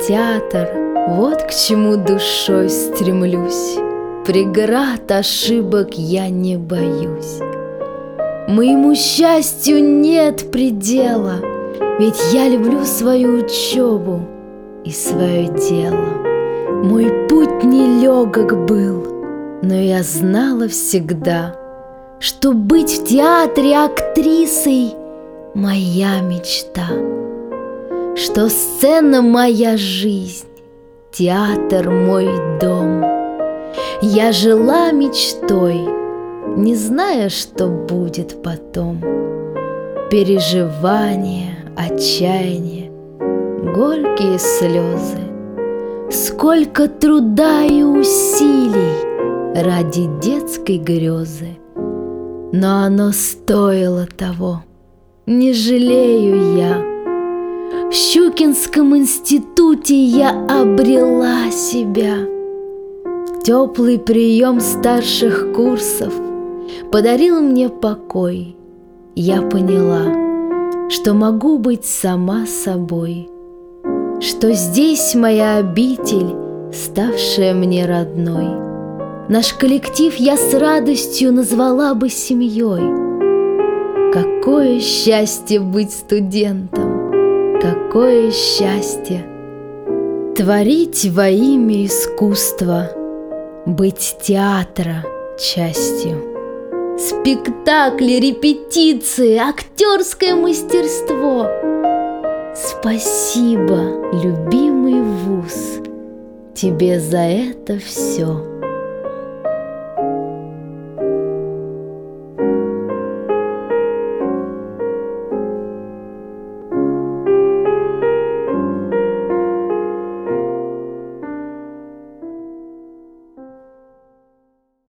театр, вот к чему душой стремлюсь. Преград, ошибок я не боюсь. Моему счастью нет предела, ведь я люблю свою учебу и свое дело. Мой путь нелегок был, но я знала всегда, что быть в театре актрисой — моя мечта, что сцена — моя жизнь, театр — мой дом. Я жила мечтой, не зная, что будет потом. Переживания, отчаяние, горькие слезы. Сколько труда и усилий ради детской грезы. Но оно стоило того, не жалею я. В Щукинском институте я обрела себя. Теплый прием старших курсов подарил мне покой. Я поняла, что могу быть сама собой, что здесь моя обитель, ставшая мне родной. Наш коллектив я с радостью назвала бы семьей. Какое счастье быть студентом, какое счастье творить во имя искусства, быть театра частью. Спектакли, репетиции, актерское мастерство. Спасибо, любимый вуз, тебе за это все.